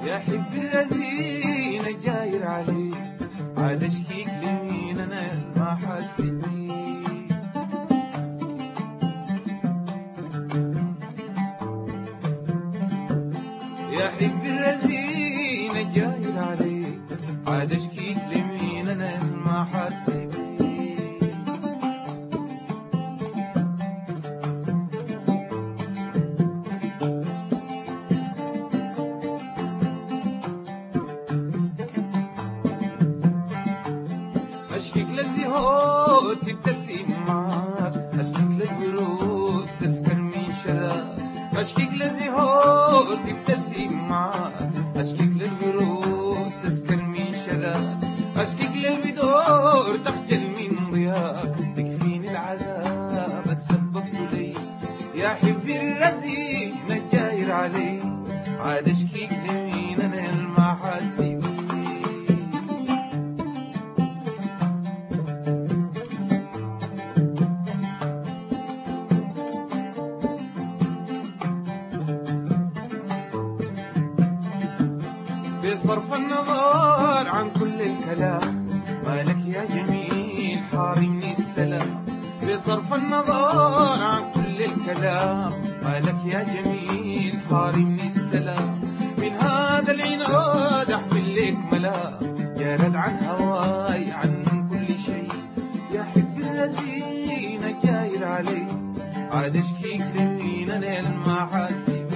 يا حب الرزين جاير عليك عاد اشكيك لمين انا ما حاسس يا حب الرزين جاير عليك عاد اشكيك لمين انا ما حاسس أشكيك للزهور تبتسم معاك أشكيك للورود تسكن من شذاك أشكيك للزهور تبتسم معاك أشكيك للورود تسكن من شذاك أشكيك للبدور تخجل من ضياك تكفيني العذاب سببته لي يا حبي الرزين جاير علي عاد أشكيك لمين أنا المحاسب بصرف النظر عن كل الكلام مالك يا جميل حارمني السلام بصرف النظر عن كل الكلام مالك يا جميل حارمني السلام من هذا العناد احمل لك ملا يا رد عن هواي عن كل شيء يا حب الرزين جاير علي عاد اشكيك لمين انا المحاسب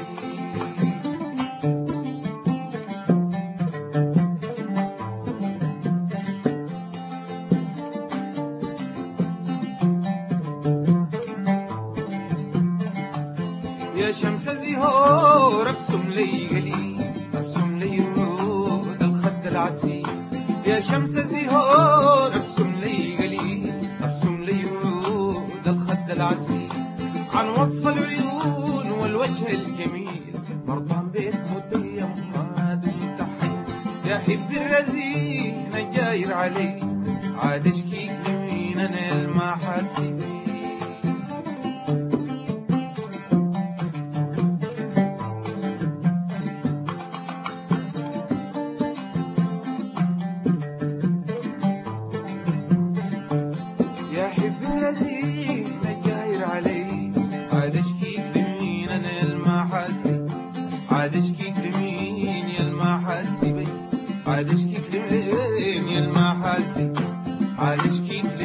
يا شمس الزهور ابسم لي قليل ابسم لي ورود الخد العسيل يا شمس الزهور ابسم لي قليل ابسم لي ورود الخد العسيل عن وصف العيون والوجه الجميل مرضان بيت متيم ما دمت حي يا حب الرزين جاير علي عاد اشكيك لمين انا المحاسب يا حب الرزين جاير علي عاد اشكيك لمين انا المحاسب عاد اشكيك لمين يا المحاسب عاد اشكيك لمين يا المحاسب عاد اشكيك